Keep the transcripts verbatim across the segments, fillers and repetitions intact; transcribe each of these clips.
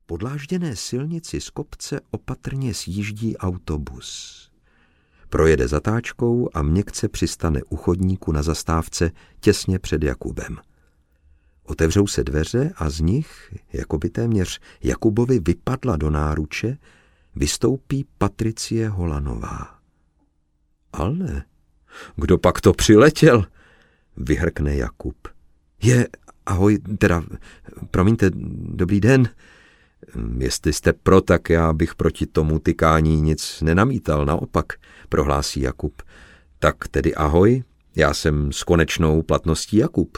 Po dlážděné silnici z kopce opatrně sjíždí autobus. Projede zatáčkou a měkce přistane u chodníku na zastávce těsně před Jakubem. Otevřou se dveře a z nich, jako by téměř Jakubovi vypadla do náruče, vystoupí Patricie Holanová. Ale kdo pak to přiletěl? Vyhrkne Jakub. Je, ahoj, teda, promiňte, dobrý den. Jestli jste pro, tak já bych proti tomu tykání nic nenamítal, naopak, prohlásí Jakub. Tak tedy ahoj, já jsem s konečnou platností Jakub.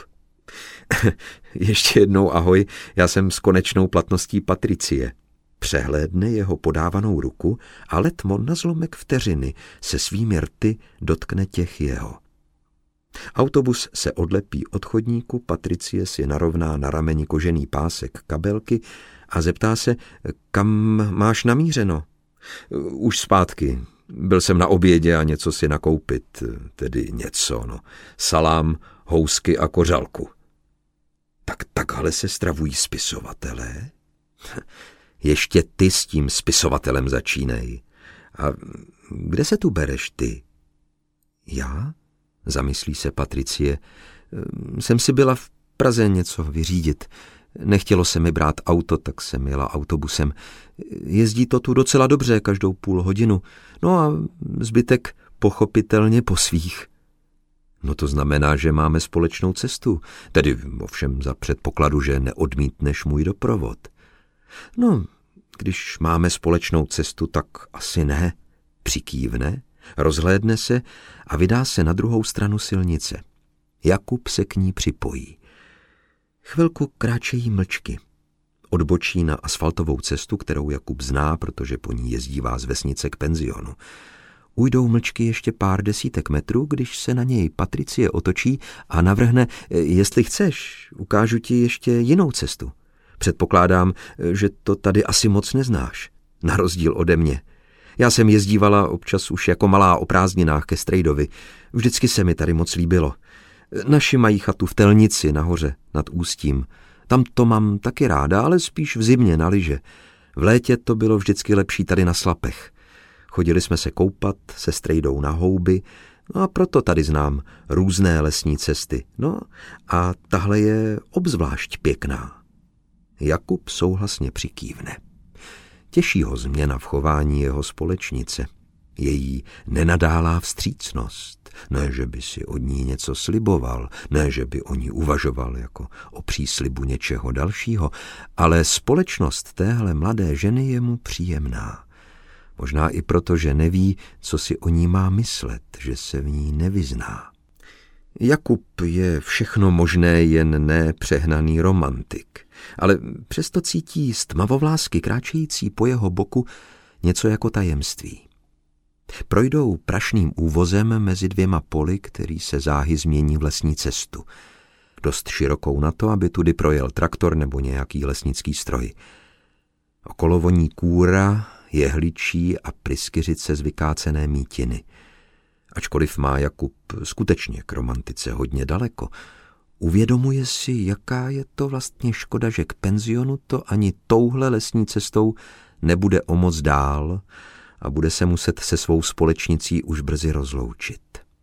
Ještě jednou ahoj, já jsem s konečnou platností Patricie. Přehlédne jeho podávanou ruku a letmo na zlomek vteřiny se svými rty dotkne těch jeho. Autobus se odlepí od chodníku, Patricie si narovná na rameni kožený pásek kabelky a zeptá se, kam máš namířeno? Už zpátky. Byl jsem na obědě a něco si nakoupit, tedy něco, no. Salám, housky a kořalku. Tak takhle se stravují spisovatelé? Ještě ty s tím spisovatelem začínej. A kde se tu bereš ty? Já? Zamyslí se Patricie. Jsem si byla v Praze něco vyřídit. Nechtělo se mi brát auto, tak jsem jela autobusem. Jezdí to tu docela dobře, každou půl hodinu. No a zbytek pochopitelně po svých. No to znamená, že máme společnou cestu. Tedy ovšem za předpokladu, že neodmítneš můj doprovod. No, když máme společnou cestu, tak asi ne. Přikývne, rozhlédne se a vydá se na druhou stranu silnice. Jakub se k ní připojí. Chvilku kráčejí mlčky. Odbočí na asfaltovou cestu, kterou Jakub zná, protože po ní jezdívá z vesnice k penzionu. Ujdou mlčky ještě pár desítek metrů, když se na něj Patricie otočí a navrhne, jestli chceš, ukážu ti ještě jinou cestu. Předpokládám, že to tady asi moc neznáš, na rozdíl ode mě. Já jsem jezdívala občas už jako malá o prázdninách ke Strejdovi. Vždycky se mi tady moc líbilo. Naši mají chatu v Telnici nahoře nad Ústím. Tam to mám taky ráda, ale spíš v zimě na lyže. V létě to bylo vždycky lepší tady na Slapech. Chodili jsme se koupat se Strejdou na houby, no a proto tady znám různé lesní cesty. No a tahle je obzvlášť pěkná. Jakub souhlasně přikývne. Těší ho změna v chování jeho společnice. Její nenadálá vstřícnost. Ne, že by si od ní něco sliboval, ne, že by o ní uvažoval jako o příslibu něčeho dalšího, ale společnost téhle mladé ženy je mu příjemná. Možná i proto, že neví, co si o ní má myslet, že se v ní nevyzná. Jakub je všechno možné, jen ne přehnaný romantik, ale přesto cítí z tmavovlásky kráčející po jeho boku něco jako tajemství. Projdou prašným úvozem mezi dvěma poli, který se záhy změní v lesní cestu. Dost širokou na to, aby tudy projel traktor nebo nějaký lesnický stroj. Okolo voní kůra, jehličí a pryskyřice z vykácené mítiny. Ačkoliv má Jakub skutečně k romantice hodně daleko, uvědomuje si, jaká je to vlastně škoda, že k penzionu to ani touhle lesní cestou nebude o moc dál a bude se muset se svou společnicí už brzy rozloučit.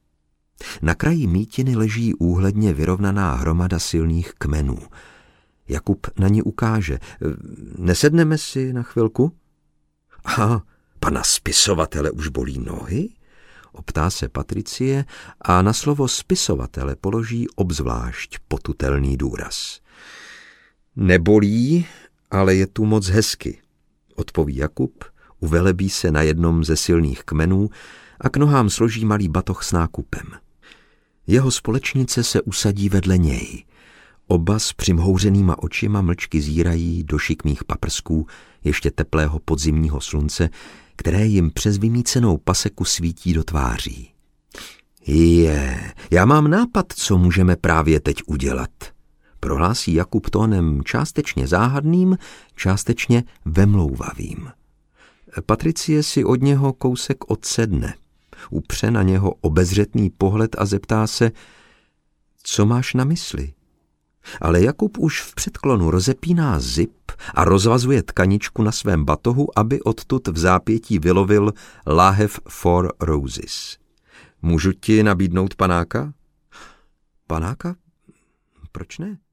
Na kraji mítiny leží úhledně vyrovnaná hromada silných kmenů. Jakub na ní ukáže. Nesedneme si na chvilku? Aha, pana spisovatele už bolí nohy? Optá se Patricie a na slovo spisovatele položí obzvlášť potutelný důraz. Nebolí, ale je tu moc hezky, odpoví Jakub, uvelebí se na jednom ze silných kmenů a k nohám složí malý batoh s nákupem. Jeho společnice se usadí vedle něj. Oba s přimhouřenýma očima mlčky zírají do šikmých paprsků ještě teplého podzimního slunce, které jim přes vymícenou paseku svítí do tváří. Je, já mám nápad, co můžeme právě teď udělat, prohlásí Jakub tónem částečně záhadným, částečně vemlouvavým. Patricie si od něho kousek odsedne, upře na něho obezřetný pohled a zeptá se, co máš na mysli? Ale Jakub už v předklonu rozepíná zip a rozvazuje tkaničku na svém batohu, aby odtud v zápětí vylovil láhev Four Roses. Můžu ti nabídnout panáka? Panáka? Proč ne?